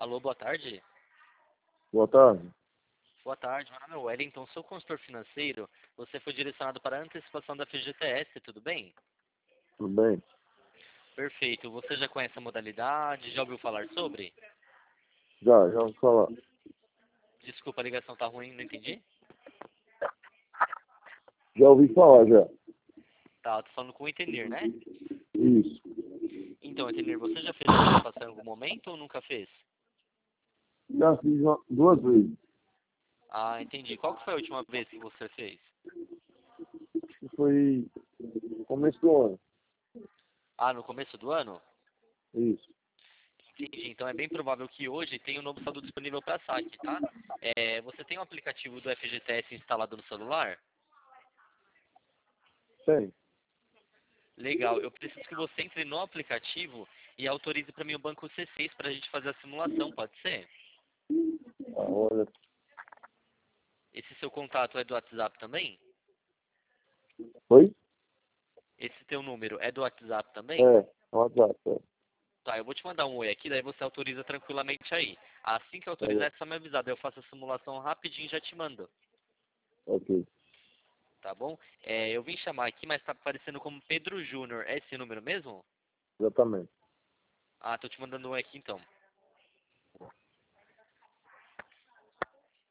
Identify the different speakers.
Speaker 1: Alô, boa tarde.
Speaker 2: Boa tarde.
Speaker 1: Boa tarde, meu nome é Wellington, sou consultor financeiro. Você foi direcionado para a antecipação da FGTS, tudo bem?
Speaker 2: Tudo bem?
Speaker 1: Perfeito. Você já conhece a modalidade? Já ouviu falar sobre?
Speaker 2: Já vou falar.
Speaker 1: Desculpa, a ligação tá ruim, não entendi?
Speaker 2: Já ouvi falar, já.
Speaker 1: Tá, tô falando com o Entenir, né?
Speaker 2: Isso.
Speaker 1: Então, Entenir, você já fez a antecipação em algum momento ou nunca fez?
Speaker 2: Já fiz duas vezes.
Speaker 1: Ah, entendi. Qual que foi a última vez que você fez?
Speaker 2: Foi no começo do ano.
Speaker 1: Ah, no começo do ano?
Speaker 2: Isso.
Speaker 1: Entendi. Então é bem provável que hoje tenha um novo saldo disponível para saque, tá? Você tem o aplicativo do FGTS instalado no celular?
Speaker 2: Tem.
Speaker 1: Legal. Eu preciso que você entre no aplicativo e autorize para mim o banco C6 para a gente fazer a simulação, pode ser?
Speaker 2: Olha.
Speaker 1: Esse seu contato é do WhatsApp também?
Speaker 2: Oi?
Speaker 1: Esse teu número é do WhatsApp também?
Speaker 2: É. WhatsApp. É.
Speaker 1: Tá, eu vou te mandar um oi aqui, daí você autoriza tranquilamente aí. Assim que
Speaker 2: Tá
Speaker 1: autorizar,
Speaker 2: bom.
Speaker 1: é só me avisar, daí eu faço a simulação rapidinho e já te mando,
Speaker 2: Ok.
Speaker 1: tá bom? Eu vim chamar aqui, mas tá aparecendo como Pedro Júnior. É esse número mesmo?
Speaker 2: Exatamente.
Speaker 1: Ah, tô te mandando um oi aqui então.